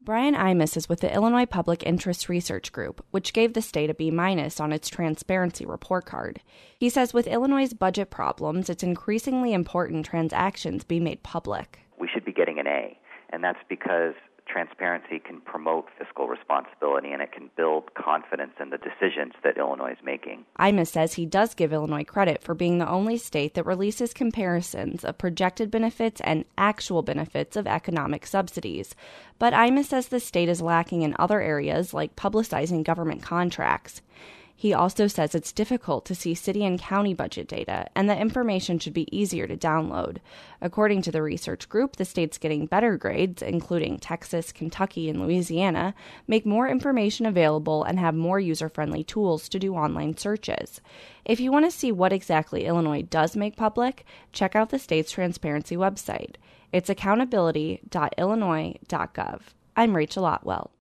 Brian Imus is with the Illinois Public Interest Research Group, which gave the state a B- on its transparency report card. He says with Illinois' budget problems, it's increasingly important transactions be made public. We should be getting an A, and that's because transparency can promote fiscal responsibility and it can build confidence in the decisions that Illinois is making. Imus says he does give Illinois credit for being the only state that releases comparisons of projected benefits and actual benefits of economic subsidies. But Imus says the state is lacking in other areas like publicizing government contracts. He also says it's difficult to see city and county budget data, and that information should be easier to download. According to the research group, the states getting better grades, including Texas, Kentucky, and Louisiana, make more information available and have more user-friendly tools to do online searches. If you want to see what exactly Illinois does make public, check out the state's transparency website. It's accountability.illinois.gov. I'm Rachel Otwell.